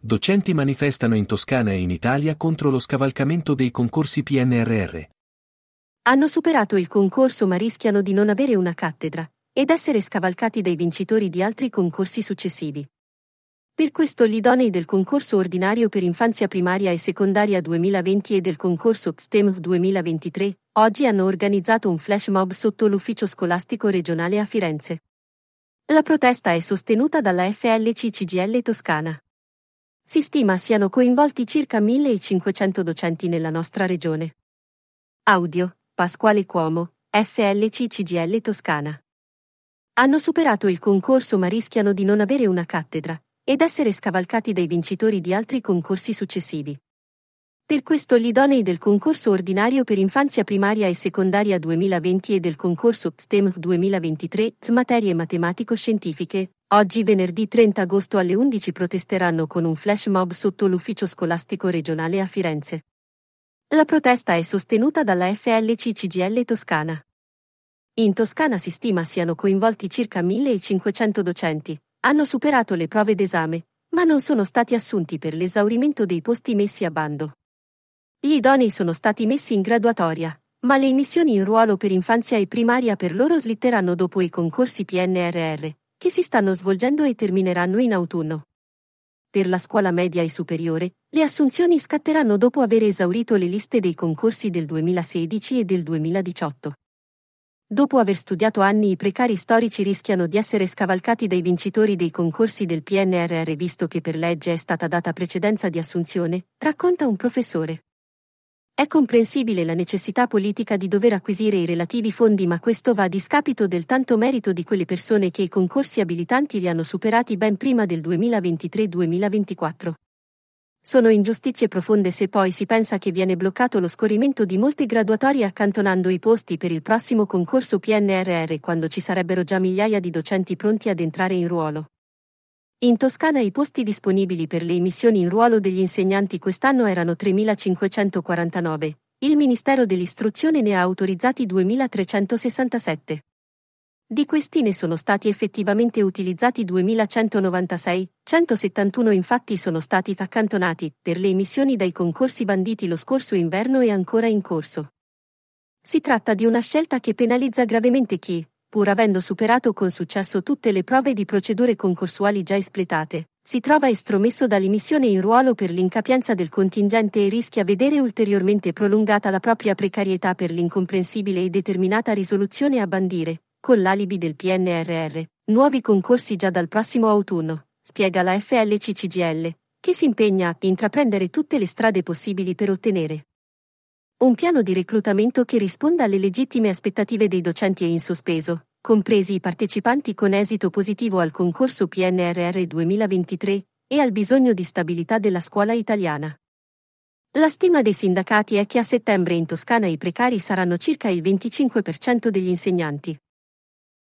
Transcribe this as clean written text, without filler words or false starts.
Docenti manifestano in Toscana e in Italia contro lo scavalcamento dei concorsi PNRR. Hanno superato il concorso ma rischiano di non avere una cattedra ed essere scavalcati dai vincitori di altri concorsi successivi. Per questo gli idonei del concorso ordinario per infanzia primaria e secondaria 2020 e del concorso STEM 2023, oggi hanno organizzato un flash mob sotto l'ufficio scolastico regionale a Firenze. La protesta è sostenuta dalla FLC-CGIL Toscana. Si stima siano coinvolti circa 1500 docenti nella nostra regione. Audio, Pasquale Cuomo, FLC-CGIL Toscana. Hanno superato il concorso ma rischiano di non avere una cattedra ed essere scavalcati dai vincitori di altri concorsi successivi. Per questo gli idonei del concorso ordinario per infanzia primaria e secondaria 2020 e del concorso STEM 2023, materie matematico-scientifiche, oggi venerdì 30 agosto alle 11 protesteranno con un flash mob sotto l'ufficio scolastico regionale a Firenze. La protesta è sostenuta dalla FLC-CGIL Toscana. In Toscana si stima siano coinvolti circa 1500 docenti, hanno superato le prove d'esame, ma non sono stati assunti per l'esaurimento dei posti messi a bando. Gli idonei sono stati messi in graduatoria, ma le immissioni in ruolo per infanzia e primaria per loro slitteranno dopo i concorsi PNRR, che si stanno svolgendo e termineranno in autunno. Per la scuola media e superiore, le assunzioni scatteranno dopo aver esaurito le liste dei concorsi del 2016 e del 2018. Dopo aver studiato anni i precari storici rischiano di essere scavalcati dai vincitori dei concorsi del PNRR visto che per legge è stata data precedenza di assunzione, racconta un professore. È comprensibile la necessità politica di dover acquisire i relativi fondi ma questo va a discapito del tanto merito di quelle persone che i concorsi abilitanti li hanno superati ben prima del 2023-2024. Sono ingiustizie profonde se poi si pensa che viene bloccato lo scorrimento di molte graduatorie accantonando i posti per il prossimo concorso PNRR quando ci sarebbero già migliaia di docenti pronti ad entrare in ruolo. In Toscana i posti disponibili per le immissioni in ruolo degli insegnanti quest'anno erano 3.549, il Ministero dell'Istruzione ne ha autorizzati 2.367. Di questi ne sono stati effettivamente utilizzati 2.196, 171 infatti sono stati accantonati per le immissioni dai concorsi banditi lo scorso inverno e ancora in corso. Si tratta di una scelta che penalizza gravemente chi, pur avendo superato con successo tutte le prove di procedure concorsuali già espletate, si trova estromesso dall'immissione in ruolo per l'incapienza del contingente e rischia vedere ulteriormente prolungata la propria precarietà per l'incomprensibile e determinata risoluzione a bandire, con l'alibi del PNRR, nuovi concorsi già dal prossimo autunno, spiega la FLC-CGIL, che si impegna a intraprendere tutte le strade possibili per ottenere un piano di reclutamento che risponda alle legittime aspettative dei docenti e in sospeso, compresi i partecipanti con esito positivo al concorso PNRR 2023, e al bisogno di stabilità della scuola italiana. La stima dei sindacati è che a settembre in Toscana i precari saranno circa il 25% degli insegnanti.